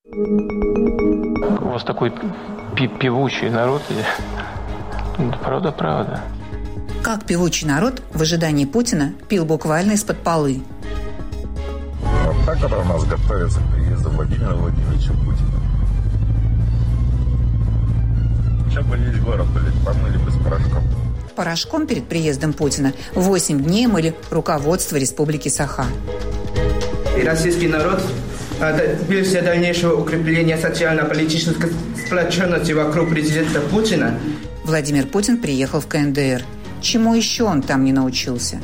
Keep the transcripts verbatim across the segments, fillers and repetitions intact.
У вас такой певучий народ. Правда, правда. Как певучий народ в ожидании Путина пил буквально из-под полы. Вот так это у нас готовится к приезду Владимира Владимировича Путина. Сейчас бы весь город, блядь, помыли бы с порошком. Порошком перед приездом Путина восемь дней мыли руководство Республики Саха. И российский народ добился дальнейшего укрепления социально-политической сплоченности вокруг президента Путина. Владимир Путин приехал в ка эн дэ эр. Чему еще он там не научился?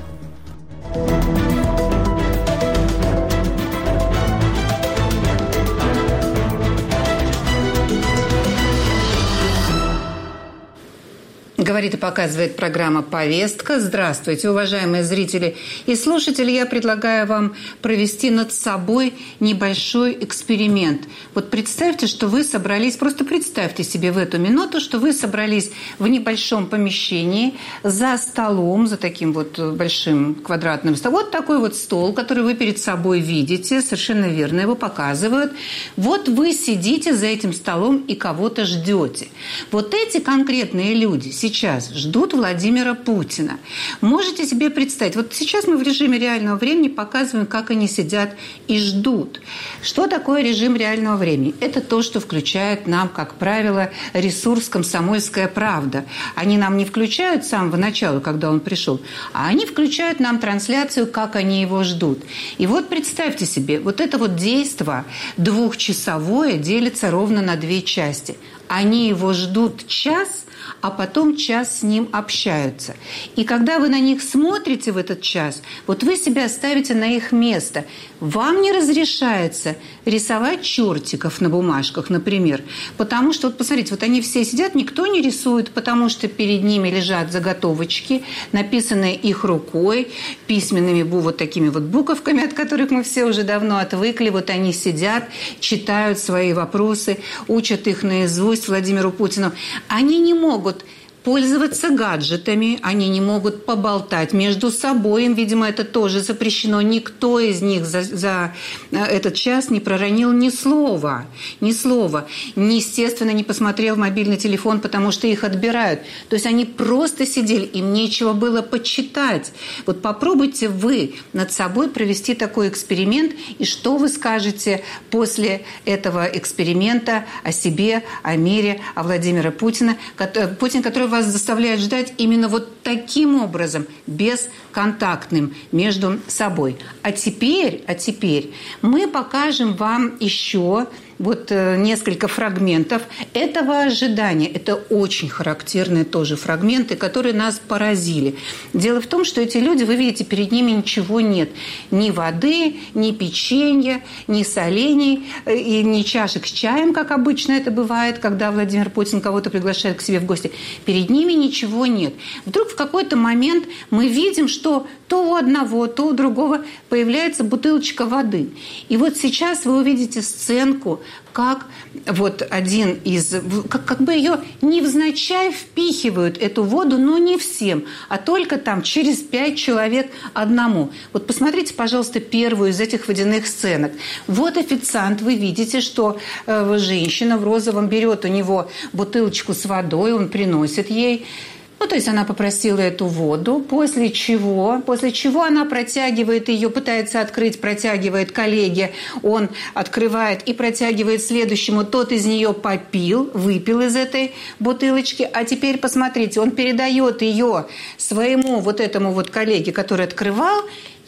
Говорит и показывает программа «Повестка». Здравствуйте, уважаемые зрители и слушатели. Я предлагаю вам провести над собой небольшой эксперимент. Вот представьте, что вы собрались, просто представьте себе в эту минуту, что вы собрались в небольшом помещении за столом, за таким вот большим квадратным столом. Вот такой вот стол, который вы перед собой видите, совершенно верно, его показывают. Вот вы сидите за этим столом и кого-то ждете. Вот эти конкретные люди сейчас Сейчас ждут Владимира Путина. Можете себе представить, вот сейчас мы в режиме реального времени показываем, как они сидят и ждут. Что такое режим реального времени? Это то, что включает нам, как правило, ресурс «Комсомольская правда». Они нам не включают с самого начала, когда он пришел, а они включают нам трансляцию, как они его ждут. И вот представьте себе, вот это вот действо двухчасовое делится ровно на две части. Они его ждут час, а потом час с ним общаются. И когда вы на них смотрите в этот час, вот вы себя ставите на их место. Вам не разрешается рисовать чертиков на бумажках, например, потому что, вот посмотрите, вот они все сидят, никто не рисует, потому что перед ними лежат заготовочки, написанные их рукой, письменными вот такими вот буковками, от которых мы все уже давно отвыкли. Вот они сидят, читают свои вопросы, учат их наизусть Владимиру Путину. Они не могут пользоваться гаджетами, они не могут поболтать между собой, им, видимо, это тоже запрещено. Никто из них за, за этот час не проронил ни слова, ни слова. Естественно, не посмотрел в мобильный телефон, потому что их отбирают. То есть они просто сидели, им нечего было почитать. Вот попробуйте вы над собой провести такой эксперимент, и что вы скажете после этого эксперимента о себе, о мире, о Владимире Путине, Путин, который вас заставляет ждать именно вот таким образом, бесконтактным между собой. А теперь, а теперь мы покажем вам еще вот несколько фрагментов этого ожидания. Это очень характерные тоже фрагменты, которые нас поразили. Дело в том, что эти люди, вы видите, перед ними ничего нет. Ни воды, ни печенья, ни солений, и ни чашек с чаем, как обычно это бывает, когда Владимир Путин кого-то приглашает к себе в гости. Перед ними ничего нет. Вдруг в какой-то момент мы видим, что то у одного, то у другого появляется бутылочка воды. И вот сейчас вы увидите сценку, как вот один из... Как, как бы ее невзначай впихивают, эту воду, но не всем, а только там через пять человек одному. Вот посмотрите, пожалуйста, первую из этих водяных сценок. Вот официант, вы видите, что э, женщина в розовом берет у него бутылочку с водой, он приносит ей. Ну, то есть она попросила эту воду, после чего, после чего она протягивает ее, пытается открыть, протягивает коллеге, он открывает и протягивает следующему, тот из нее попил, выпил из этой бутылочки, а теперь посмотрите, он передает ее своему вот этому вот коллеге, который открывал,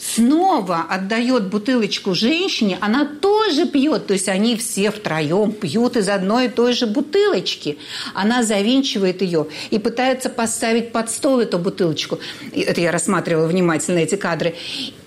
снова отдает бутылочку женщине, она тоже пьет, то есть они все втроем пьют из одной и той же бутылочки. Она завинчивает ее и пытается поставить под стол эту бутылочку. Это я рассматривала внимательно эти кадры.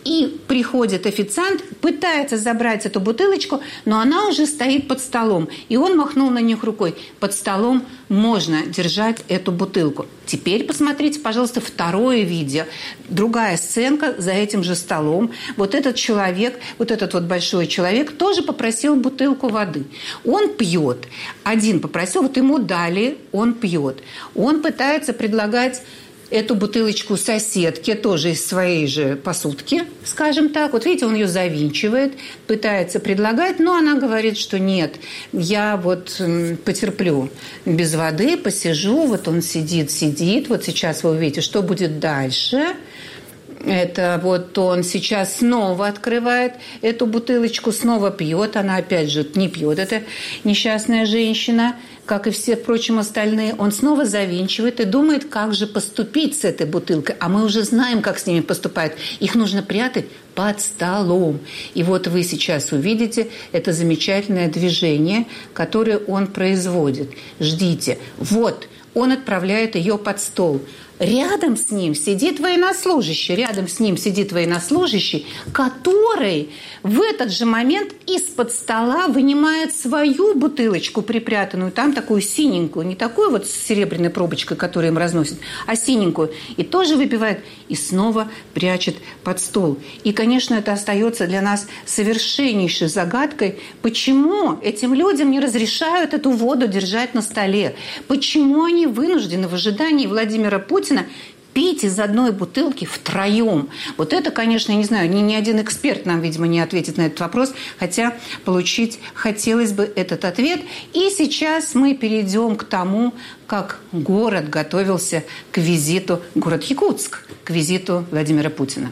И приходит официант, пытается забрать эту бутылочку, но она уже стоит под столом. И он махнул на них рукой. Под столом можно держать эту бутылку. Теперь посмотрите, пожалуйста, второе видео. Другая сценка за этим же столом. Вот этот человек, вот этот вот большой человек тоже попросил бутылку воды. Он пьет. Один попросил, вот ему дали, он пьет. Он пытается предлагать эту бутылочку соседке, тоже из своей же посудки, скажем так. Вот видите, он ее завинчивает, пытается предлагать, но она говорит, что нет, я вот потерплю без воды, посижу. Вот он сидит, сидит. Вот сейчас вы увидите, что будет дальше. Это вот он сейчас снова открывает эту бутылочку, снова пьет. Она опять же не пьет, эта несчастная женщина, как и все, впрочем, остальные. Он снова завинчивает и думает, как же поступить с этой бутылкой. А мы уже знаем, как с ними поступают. Их нужно прятать под столом. И вот вы сейчас увидите это замечательное движение, которое он производит. Ждите. Вот, он отправляет ее под стол. Рядом с ним сидит военнослужащий, рядом с ним сидит военнослужащий, который в этот же момент из-под стола вынимает свою бутылочку припрятанную, там такую синенькую, не такую вот с серебряной пробочкой, которую им разносят, а синенькую, и тоже выпивает, и снова прячет под стол. И, конечно, это остается для нас совершеннейшей загадкой, почему этим людям не разрешают эту воду держать на столе, почему они вынуждены в ожидании Владимира Путина пить из одной бутылки втроем. Вот это, конечно, я не знаю, ни, ни один эксперт нам, видимо, не ответит на этот вопрос, хотя получить хотелось бы этот ответ. И сейчас мы перейдем к тому, как город готовился к визиту, город Якутск, к визиту Владимира Путина.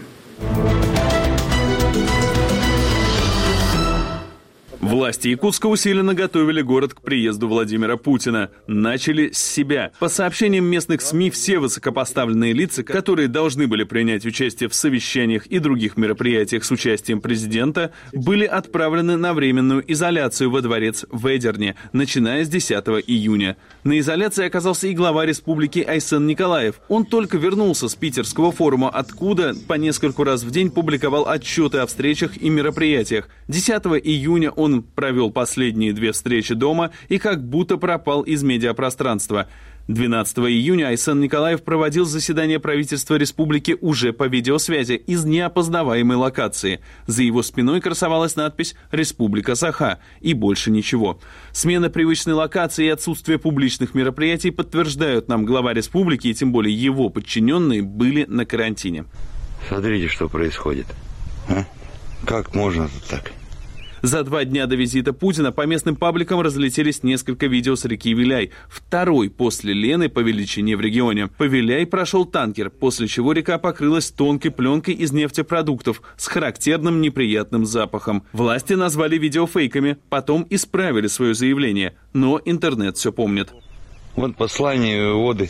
Власти Якутска усиленно готовили город к приезду Владимира Путина. Начали с себя. По сообщениям местных СМИ, все высокопоставленные лица, которые должны были принять участие в совещаниях и других мероприятиях с участием президента, были отправлены на временную изоляцию во дворец в Эдерне, начиная с десятого июня. На изоляции оказался и глава республики Айсен Николаев. Он только вернулся с питерского форума, откуда по нескольку раз в день публиковал отчеты о встречах и мероприятиях. десятого июня он провел последние две встречи дома и как будто пропал из медиапространства. двенадцатого июня Айсен Николаев проводил заседание правительства республики уже по видеосвязи из неопознаваемой локации. За его спиной красовалась надпись «Республика Саха» и больше ничего. Смена привычной локации и отсутствие публичных мероприятий подтверждают нам, глава республики и тем более его подчиненные были на карантине. Смотрите, что происходит. А? Как можно тут так? За два дня до визита Путина по местным пабликам разлетелись несколько видео с реки Виляй, второй после Лены по величине в регионе. По Виляй прошел танкер, после чего река покрылась тонкой пленкой из нефтепродуктов с характерным неприятным запахом. Власти назвали видео фейками, потом исправили свое заявление, но интернет все помнит. Вот послание воды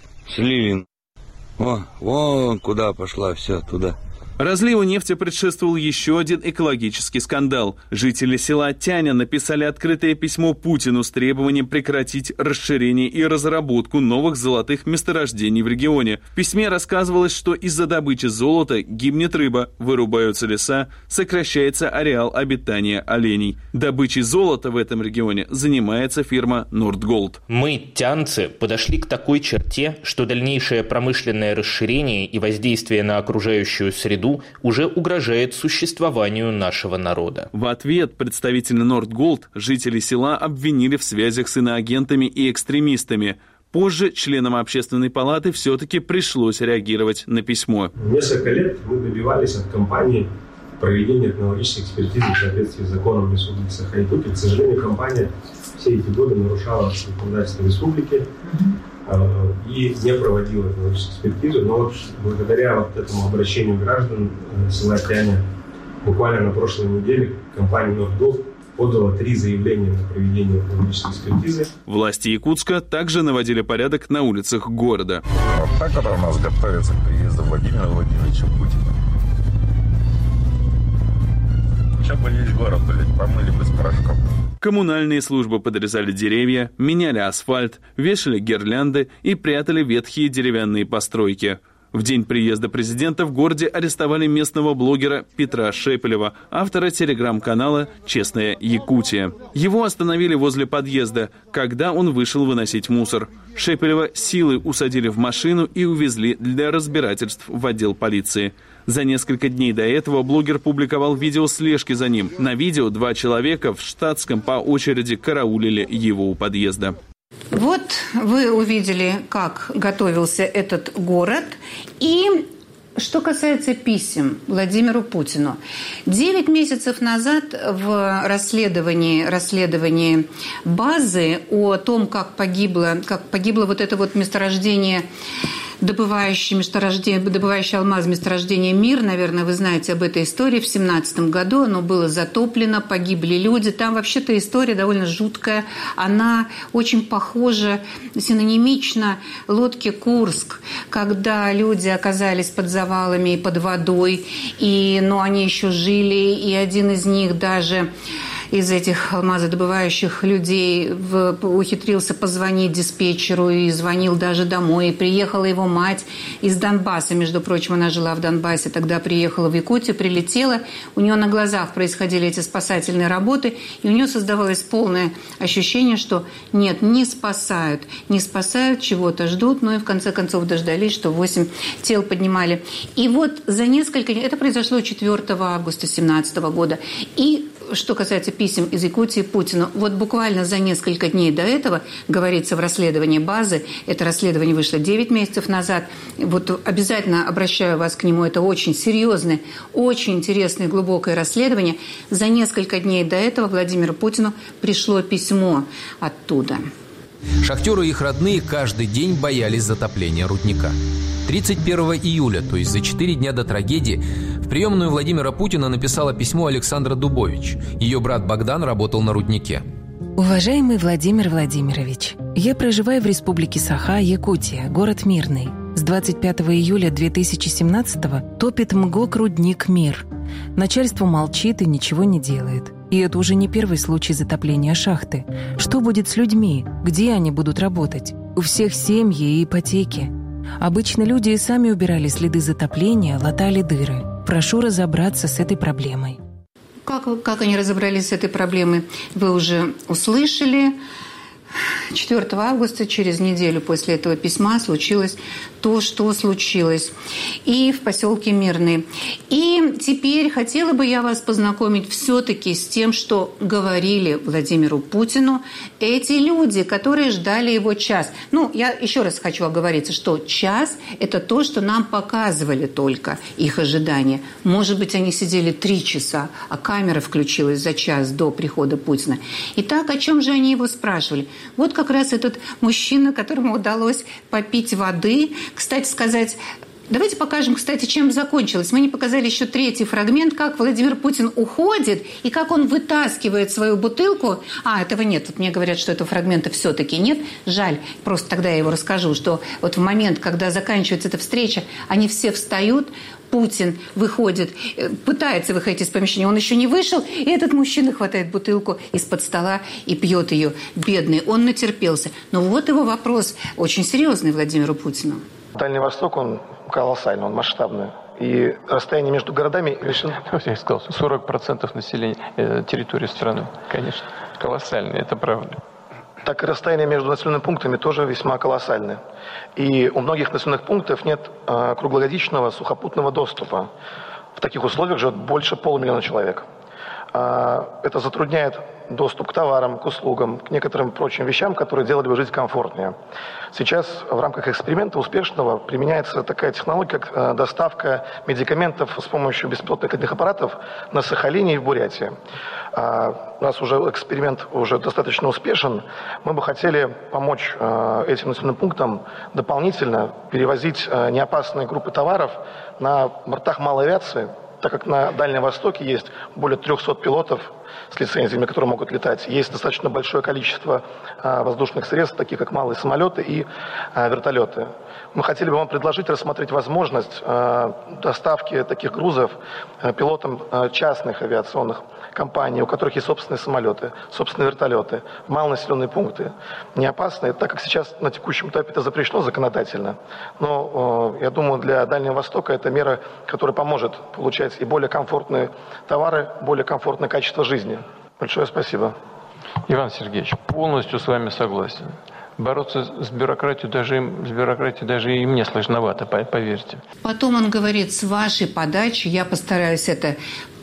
слили. О, вон куда пошла, все туда. Разливу нефти предшествовал еще один экологический скандал. Жители села Тяня написали открытое письмо Путину с требованием прекратить расширение и разработку новых золотых месторождений в регионе. В письме рассказывалось, что из-за добычи золота гибнет рыба, вырубаются леса, сокращается ареал обитания оленей. Добычей золота в этом регионе занимается фирма Нордголд. Мы, тянцы, подошли к такой черте, что дальнейшее промышленное расширение и воздействие на окружающую среду уже угрожает существованию нашего народа. В ответ представители Нордголд жители села обвинили в связях с иноагентами и экстремистами. Позже членам общественной палаты все-таки пришлось реагировать на письмо. Несколько лет мы добивались от компании проведения этнологической экспертизы в соответствии с законом Республики Саха-Якутия. К сожалению, компания все эти годы нарушала законодательство республики и не проводила этнологическую экспертизу. Но вот благодаря вот этому обращению граждан села Тяня буквально на прошлой неделе компания Нордголд подала три заявления на проведение этнологической экспертизы. Власти Якутска также наводили порядок на улицах города. Вот так это у нас готовится к приезду Владимира Владимировича Путина. Сейчас бы весь город, блядь, помыли бы с порошком. Коммунальные службы подрезали деревья, меняли асфальт, вешали гирлянды и прятали ветхие деревянные постройки. В день приезда президента в городе арестовали местного блогера Петра Шепелева, автора телеграм-канала «Честная Якутия». Его остановили возле подъезда, когда он вышел выносить мусор. Шепелева силой усадили в машину и увезли для разбирательств в отдел полиции. За несколько дней до этого блогер публиковал видео слежки за ним. На видео два человека в штатском по очереди караулили его у подъезда. Вот вы увидели, как готовился этот город. И что касается писем Владимиру Путину. Девять месяцев назад в расследовании, расследовании базы о том, как погибло, как погибло вот это вот месторождение, добывающий, месторождение, добывающий алмаз месторождения «Мир», наверное, вы знаете об этой истории, в семнадцатом году оно было затоплено, погибли люди. Там вообще-то история довольно жуткая, она очень похожа, синонимична лодке «Курск», когда люди оказались под завалами и под водой, и, но они еще жили, и один из них даже из этих алмазодобывающих людей в, ухитрился позвонить диспетчеру и звонил даже домой. И приехала его мать из Донбасса, между прочим, она жила в Донбассе, тогда приехала в Якутию, прилетела, у нее на глазах происходили эти спасательные работы, и у нее создавалось полное ощущение, что нет, не спасают, не спасают, чего-то ждут, но и в конце концов дождались, что восемь тел поднимали. И вот за несколько дней, это произошло четвёртого августа две тысячи семнадцатого года, и что касается писем из Якутии Путину, вот буквально за несколько дней до этого, говорится в расследовании базы, это расследование вышло девять месяцев назад, вот обязательно обращаю вас к нему, это очень серьезное, очень интересное, глубокое расследование. За несколько дней до этого Владимиру Путину пришло письмо оттуда. Шахтеры и их родные каждый день боялись затопления рудника. тридцать первого июля, то есть за четыре дня до трагедии, в приемную Владимира Путина написала письмо Александра Дубович. Ее брат Богдан работал на руднике. Уважаемый Владимир Владимирович, я проживаю в республике Саха, Якутия, город Мирный. С двадцать пятого июля две тысячи семнадцатого топит МГОК «Рудник Мир». Начальство молчит и ничего не делает. И это уже не первый случай затопления шахты. Что будет с людьми? Где они будут работать? У всех семьи и ипотеки. Обычно люди и сами убирали следы затопления, латали дыры. Прошу разобраться с этой проблемой. Как, как они разобрались с этой проблемой, вы уже услышали. четвёртого августа, через неделю после этого письма, случилось то, что случилось. И в поселке Мирный. И теперь хотела бы я вас познакомить все-таки с тем, что говорили Владимиру Путину эти люди, которые ждали его час. Ну, я еще раз хочу оговориться, что час – это то, что нам показывали только их ожидания. Может быть, они сидели три часа, а камера включилась за час до прихода Путина. Итак, о чем же они его спрашивали? Вот как раз этот мужчина, которому удалось попить воды. Кстати сказать, давайте покажем, кстати, чем закончилось. Мы не показали еще третий фрагмент, как Владимир Путин уходит и как он вытаскивает свою бутылку. А, этого нет. Вот мне говорят, что этого фрагмента все-таки нет. Жаль. Просто тогда я его расскажу, что вот в момент, когда заканчивается эта встреча, они все встают, Путин выходит, пытается выходить из помещения, он еще не вышел, и этот мужчина хватает бутылку из-под стола и пьет ее. Бедный, он натерпелся. Но вот его вопрос очень серьезный Владимиру Путину. Дальний Восток, он колоссальный, он масштабный. И расстояние между городами решено... Я сказал, сорок процентов населения э, территории страны, конечно, колоссальное, это правда. Так и расстояние между населенными пунктами тоже весьма колоссальное. И у многих населенных пунктов нет э, круглогодичного сухопутного доступа. В таких условиях живет больше полумиллиона человек. Э, это затрудняет доступ к товарам, к услугам, к некоторым прочим вещам, которые делали бы жизнь комфортнее. Сейчас в рамках эксперимента успешного применяется такая технология, как э, доставка медикаментов с помощью беспилотных аппаратов на Сахалине и в Бурятии. Э, у нас уже эксперимент уже достаточно успешен. Мы бы хотели помочь э, этим населенным пунктам дополнительно перевозить э, неопасные группы товаров на бортах малой авиации, так как на Дальнем Востоке есть более трехсот пилотов с лицензиями, которые могут летать. Есть достаточно большое количество а, воздушных средств, таких как малые самолеты и а, вертолеты. Мы хотели бы вам предложить рассмотреть возможность а, доставки таких грузов а, пилотам а, частных авиационных компаний, у которых есть собственные самолеты, собственные вертолеты, в малонаселенные пункты. Не опасные, так как сейчас на текущем этапе это запрещено законодательно. Но э, я думаю, для Дальнего Востока это мера, которая поможет получать и более комфортные товары, более комфортное качество жизни. Большое спасибо. Иван Сергеевич, полностью с вами согласен. Бороться с бюрократией даже, с бюрократией даже и мне сложновато, поверьте. Потом он говорит, с вашей подачи я постараюсь это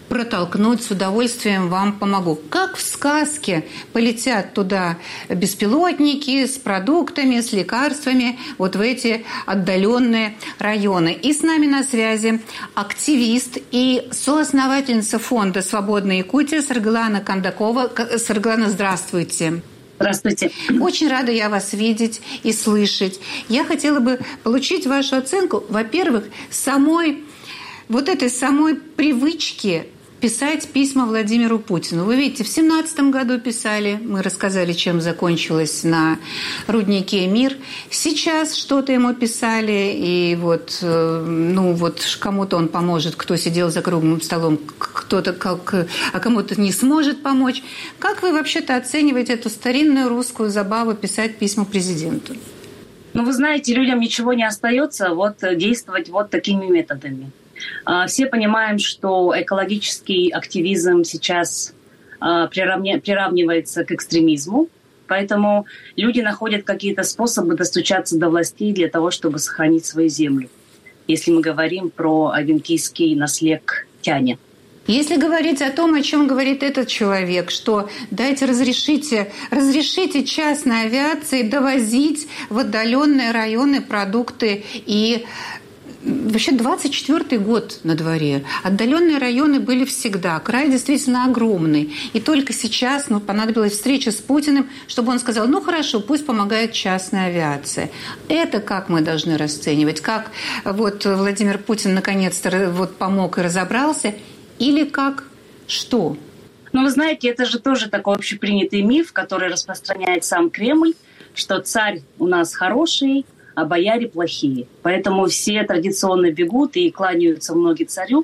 протолкнуть, с удовольствием вам помогу. Как в сказке полетят туда беспилотники с продуктами, с лекарствами, вот в эти отдаленные районы. И с нами на связи активист и соосновательница фонда «Свободная Якутия» Сарглана Кондакова. Сарглана, здравствуйте. Здравствуйте. Очень рада я вас видеть и слышать. Я хотела бы получить вашу оценку, во-первых, самой вот этой самой привычки писать письма Владимиру Путину. Вы видите, в семнадцатом году писали, мы рассказали, чем закончилось на руднике «Мир». Сейчас что-то ему писали, и вот, ну, вот кому-то он поможет, кто сидел за круглым столом, кто-то, как, а кому-то не сможет помочь. Как вы вообще-то оцениваете эту старинную русскую забаву писать письма президенту? Ну, вы знаете, людям ничего не остается, вот действовать вот такими методами. Все понимаем, что экологический активизм сейчас приравнивается к экстремизму, поэтому люди находят какие-то способы достучаться до властей для того, чтобы сохранить свою землю, если мы говорим про авентийский наслег Тяне. Если говорить о том, о чем говорит этот человек, что дайте разрешите, разрешите частной авиации довозить в отдаленные районы продукты и вообще двадцать четвёртый год на дворе. Отдаленные районы были всегда. Край действительно огромный. И только сейчас ну, понадобилась встреча с Путиным, чтобы он сказал, ну хорошо, пусть помогает частная авиация. Это как мы должны расценивать? Как вот Владимир Путин наконец-то вот помог и разобрался? Или как что? Ну, вы знаете, это же тоже такой общепринятый миф, который распространяет сам Кремль, что царь у нас хороший, а бояре плохие. Поэтому все традиционно бегут и кланяются многие царю,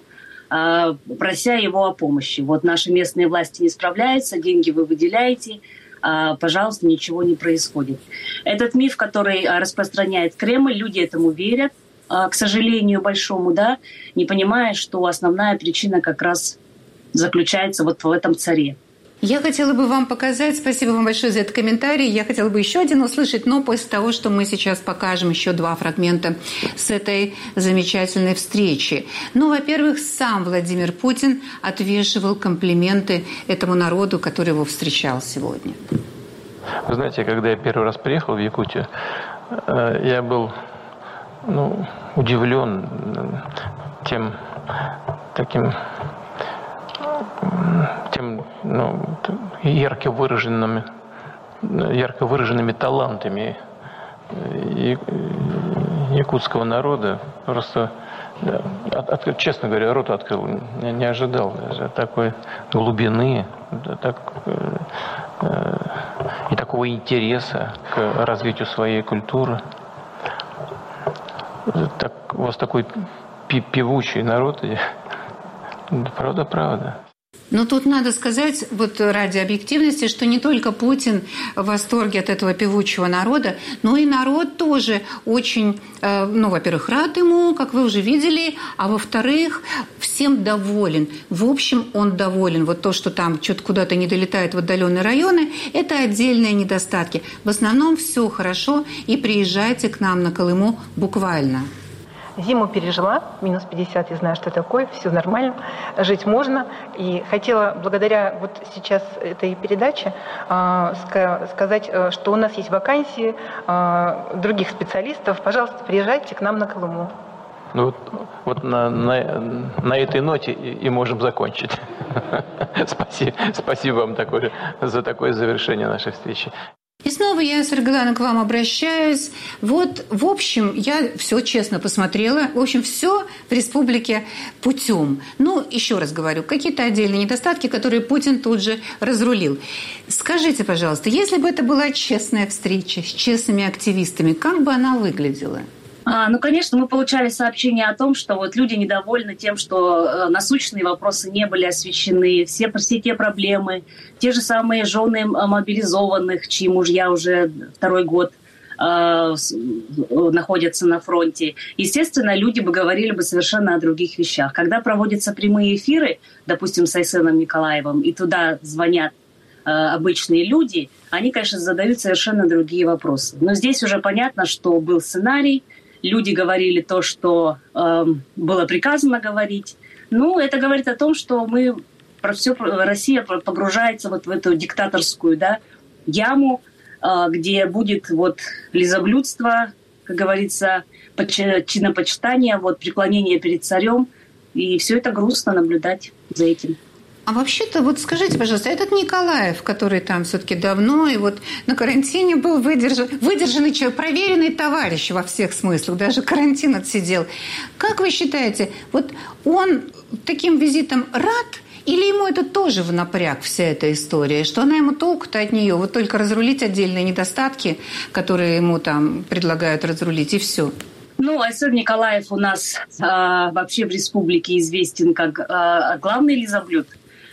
прося его о помощи. Вот наши местные власти не справляются, деньги вы выделяете, пожалуйста, ничего не происходит. Этот миф, который распространяет Кремль, люди этому верят, к сожалению, большому, да, не понимая, что основная причина как раз заключается вот в этом царе. Я хотела бы вам показать, спасибо вам большое за этот комментарий, я хотела бы еще один услышать, но после того, что мы сейчас покажем еще два фрагмента с этой замечательной встречи. Ну, во-первых, сам Владимир Путин отвешивал комплименты этому народу, который его встречал сегодня. Вы знаете, когда я первый раз приехал в Якутию, я был ну, удивлен тем таким... тем ну, ярко выраженными, ярко выраженными талантами якутского народа. Просто, от, от, честно говоря, рот открыл, не, не ожидал даже такой глубины так, э, и такого интереса к развитию своей культуры. Так, у вас такой певучий народ. Правда, правда. Но тут надо сказать, вот ради объективности, что не только Путин в восторге от этого певучего народа, но и народ тоже очень, ну, во-первых, рад ему, как вы уже видели, а во-вторых, всем доволен. В общем, он доволен. Вот то, что там что-то куда-то не долетает в отдаленные районы, это отдельные недостатки. В основном все хорошо, и приезжайте к нам на Колыму буквально. Зиму пережила, минус пятьдесят, я знаю, что такое, все нормально, жить можно. И хотела благодаря вот сейчас этой передаче э, сказать, что у нас есть вакансии э, других специалистов. Пожалуйста, приезжайте к нам на Колыму. Ну вот, вот на, на, на этой ноте и, и можем закончить. Спасибо, спасибо вам такое, за такое завершение нашей встречи. И снова я, Сарглана, к вам обращаюсь. Вот, в общем, я все честно посмотрела. В общем, все в республике путем. Ну, еще раз говорю, какие-то отдельные недостатки, которые Путин тут же разрулил. Скажите, пожалуйста, если бы это была честная встреча с честными активистами, как бы она выглядела? А, ну, конечно, мы получали сообщения о том, что вот люди недовольны тем, что э, насущные вопросы не были освещены, все, все те проблемы, те же самые жены мобилизованных, чьи мужья уже второй год э, находятся на фронте. Естественно, люди бы говорили бы совершенно о других вещах. Когда проводятся прямые эфиры, допустим, с Айсеном Николаевым, и туда звонят э, обычные люди, они, конечно, задают совершенно другие вопросы. Но здесь уже понятно, что был сценарий. Люди говорили то, что э, было приказано говорить. Ну, это говорит о том, что мы, все, Россия погружается вот в эту диктаторскую, да, яму, где будет вот лизоблюдство, как говорится, чинопочитание, вот преклонение перед царем. И все это грустно наблюдать за этим. А вообще-то, вот скажите, пожалуйста, этот Николаев, который там все-таки давно и вот на карантине был выдержан, выдержанный человек, проверенный товарищ во всех смыслах, даже карантин отсидел. Как вы считаете, вот он таким визитом рад, или ему это тоже в напряг, вся эта история, что она ему толку-то от нее, вот только разрулить отдельные недостатки, которые ему там предлагают разрулить, и все? Ну, Айсыр Николаев у нас э, вообще в республике известен как э, главный лизоблюд,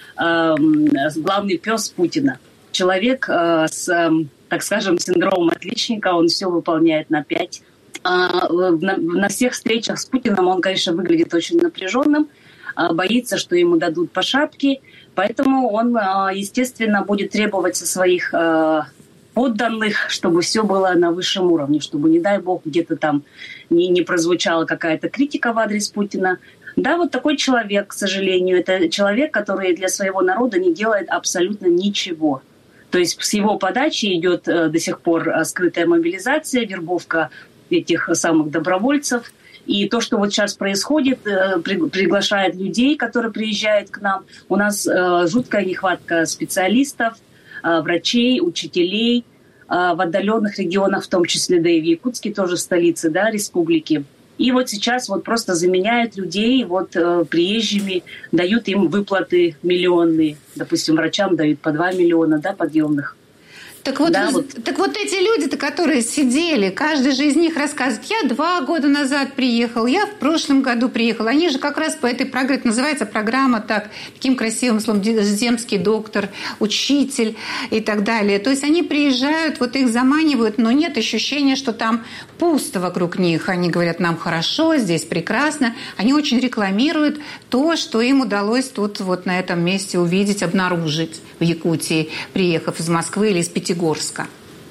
э, главный пес Путина. Человек э, с, э, так скажем, синдромом отличника, он все выполняет на пять. Э, на, на всех встречах с Путиным он, конечно, выглядит очень напряженным, э, боится, что ему дадут по шапке, поэтому он, э, естественно, будет требовать со своих э, подданных, чтобы все было на высшем уровне, чтобы, не дай бог, где-то там не, не прозвучала какая-то критика в адрес Путина. Да, вот такой человек, к сожалению, это человек, который для своего народа не делает абсолютно ничего. То есть с его подачи идет э, до сих пор скрытая мобилизация, вербовка этих самых добровольцев. И то, что вот сейчас происходит, э, при, приглашает людей, которые приезжают к нам. У нас э, жуткая нехватка специалистов, врачей, учителей в отдаленных регионах, в том числе, да и в Якутске, тоже столице, да, республики. И вот сейчас вот просто заменяют людей вот приезжими, дают им выплаты миллионные. Допустим, врачам дают по два миллиона, да, подъемных. Так вот, да, вы, вот. так вот эти люди-то, которые сидели, каждый же из них рассказывает, я два года назад приехал, я в прошлом году приехал. Они же как раз по этой программе, называется программа так, таким красивым словом, земский доктор, учитель и так далее. То есть они приезжают, вот их заманивают, но нет ощущения, что там пусто вокруг них. Они говорят, нам хорошо, здесь прекрасно. Они очень рекламируют то, что им удалось тут вот на этом месте увидеть, обнаружить в Якутии, приехав из Москвы или из Петербурга. Горска.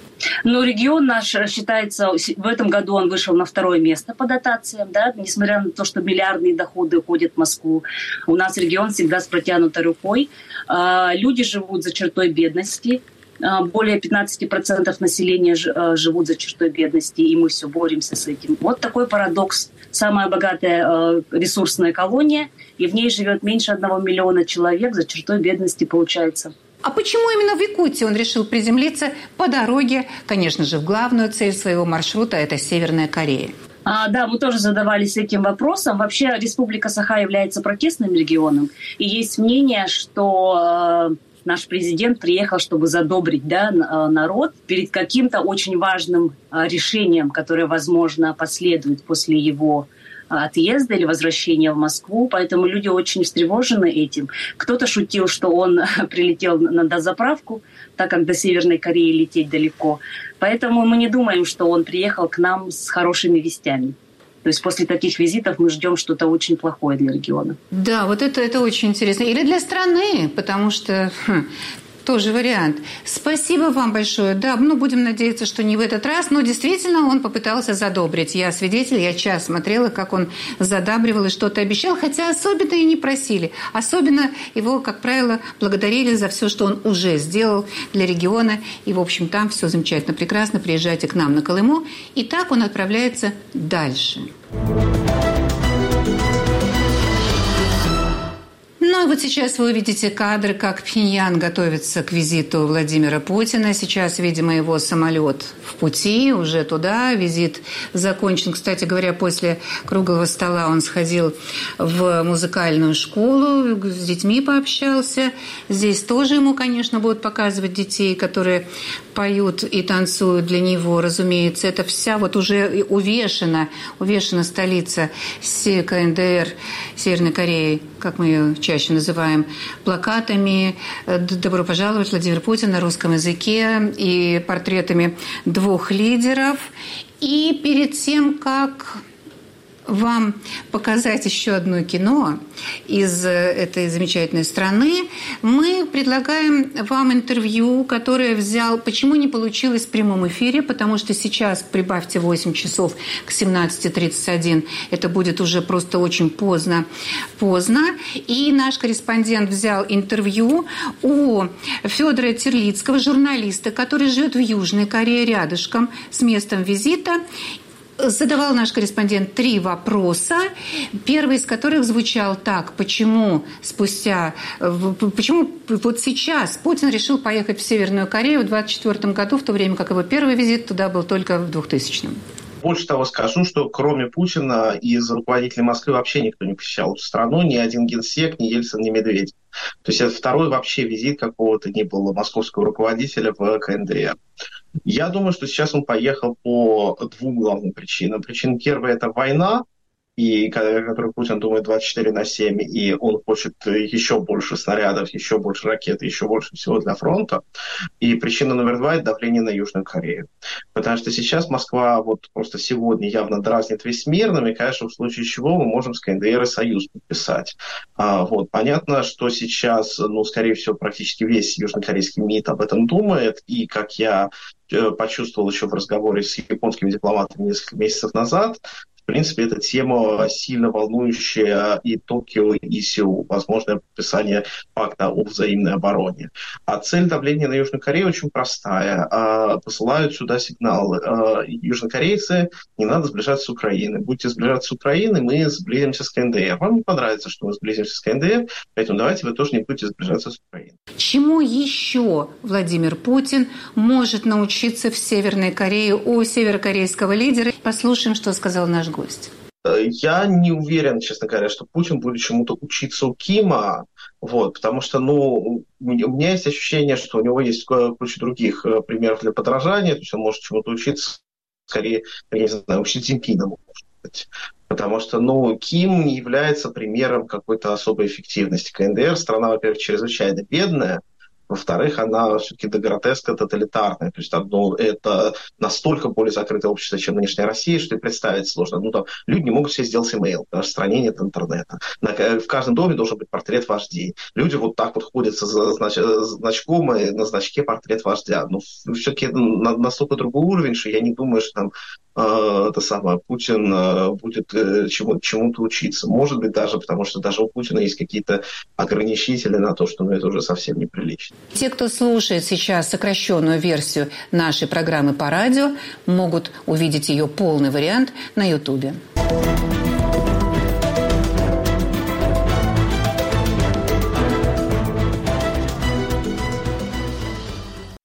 Ну, регион наш считается, в этом году он вышел на второе место по дотациям, да, несмотря на то, что миллиардные доходы уходят в Москву. У нас регион всегда с протянутой рукой. Люди живут за чертой бедности. Более пятнадцать процентов населения живут за чертой бедности, и мы все боремся с этим. Вот такой парадокс. Самая богатая ресурсная колония, и в ней живет меньше одного миллиона человек, за чертой бедности получается. А почему именно в Якутии он решил приземлиться по дороге, конечно же, в главную цель своего маршрута – это Северная Корея? А, да, мы тоже задавались этим вопросом. Вообще Республика Саха является протестным регионом, и есть мнение, что э, наш президент приехал, чтобы задобрить, да, народ перед каким-то очень важным э, решением, которое, возможно, последует после его отъезда или возвращения в Москву, поэтому люди очень встревожены этим. Кто-то шутил, что он прилетел на дозаправку, так как до Северной Кореи лететь далеко. Поэтому мы не думаем, что он приехал к нам с хорошими вестями. То есть после таких визитов мы ждем что-то очень плохое для региона. Да, вот это, это очень интересно. Или для страны, потому что... Хм, тоже вариант. Спасибо вам большое. Да, ну, будем надеяться, что не в этот раз, но действительно он попытался задобрить. Я свидетель, я час смотрела, как он задабривал и что-то обещал, хотя особенно и не просили. Особенно его, как правило, благодарили за все, что он уже сделал для региона. И, в общем, там все замечательно, прекрасно. Приезжайте к нам на Колыму. И так он отправляется дальше. Ну и вот сейчас вы увидите кадры, как Пхеньян готовится к визиту Владимира Путина. Сейчас, видимо, его самолет в пути, уже туда. Визит закончен. Кстати говоря, после круглого стола он сходил в музыкальную школу, с детьми пообщался. Здесь тоже ему, конечно, будут показывать детей, которые поют и танцуют для него. Разумеется, это вся вот уже увешана, увешана столица КНДР, Северной Кореи, как мы ее чаще называем, плакатами «Добро пожаловать, Владимир Путин» на русском языке и портретами двух лидеров. И перед тем, как вам показать еще одно кино из этой замечательной страны, мы предлагаем вам интервью, которое взял... Почему не получилось в прямом эфире? Потому что сейчас прибавьте восемь часов к семнадцать тридцать один. Это будет уже просто очень поздно. поздно. И наш корреспондент взял интервью у Федора Терлицкого, журналиста, который живет в Южной Корее, рядышком с местом визита. Задавал наш корреспондент три вопроса, первый из которых звучал так: почему спустя, почему вот сейчас Путин решил поехать в Северную Корею в двадцать четвёртом году, в то время как его первый визит туда был только в двухтысячном? Больше того скажу, что кроме Путина из руководителей Москвы вообще никто не посещал эту страну, ни один генсек, ни Ельцин, ни Медведев. То есть это второй вообще визит какого-то ни было московского руководителя в КНДР. Я думаю, что сейчас он поехал по двум главным причинам. Причина первая – это война, и которую Путин думает двадцать четыре на семь, и он хочет еще больше снарядов, еще больше ракет, еще больше всего для фронта. И причина номер два – это давление на Южную Корею. Потому что сейчас Москва вот просто сегодня явно дразнит весь мир, намекая, что в случае чего мы можем с КНДР и союз подписать. А, вот. Понятно, что сейчас, ну, скорее всего, практически весь южнокорейский МИД об этом думает, и, как я почувствовал еще в разговоре с японскими дипломатами несколько месяцев назад, в принципе, эта тема сильно волнующая и Токио, и Сеул. Возможное подписание пакта о взаимной обороне. А цель давления на Южную Корею очень простая. Посылают сюда сигналы. Южнокорейцы, не надо сближаться с Украиной. Будете сближаться с Украиной, мы сблизимся с КНДР. Вам не понравится, что мы сблизимся с КНДР, поэтому давайте вы тоже не будете сближаться с Украиной. Чему еще Владимир Путин может научиться в Северной Корее у северокорейского лидера? Послушаем, что сказал наш гость. Я не уверен, честно говоря, что Путин будет чему-то учиться у Кима, вот, потому что, ну, у меня есть ощущение, что у него есть куча других примеров для подражания, то есть он может чему-то учиться, скорее, я не знаю, учить Цзиньпина, может быть. Потому что, ну, Ким не является примером какой-то особой эффективности. КНДР страна, во-первых, чрезвычайно бедная, во-вторых, она все-таки до гротеска тоталитарная. То есть ну, это настолько более закрытое общество, чем нынешняя Россия, что и представить сложно. Ну, там, люди не могут себе сделать имейл, потому что в стране нет интернета. На, в каждом доме должен быть портрет вождей. Люди вот так вот ходят за знач, значком, и на значке портрет вождя. Но все-таки на, настолько другой уровень, что я не думаю, что там э, это самое, Путин э, будет э, чему, чему-то учиться. Может быть, даже потому что даже у Путина есть какие-то ограничители на то, что ну, это уже совсем неприлично. Те, кто слушает сейчас сокращенную версию нашей программы по радио, могут увидеть ее полный вариант на Ютубе.